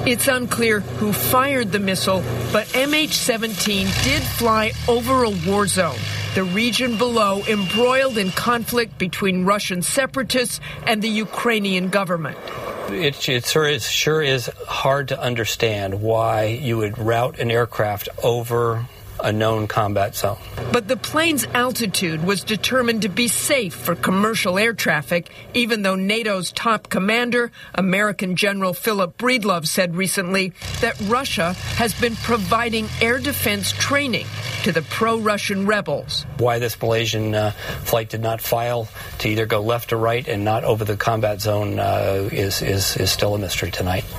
It's unclear who fired the missile, but MH17 did fly over a war zone, the region below embroiled in conflict between Russian separatists and the Ukrainian government. It sure is hard to understand why you would route an aircraft over a known combat zone. But the plane's altitude was determined to be safe for commercial air traffic, even though NATO's top commander, American General Philip Breedlove, said recently that Russia has been providing air defense training to the pro-Russian rebels. Why this Malaysian flight did not file to either go left or right and not over the combat zone is still a mystery tonight.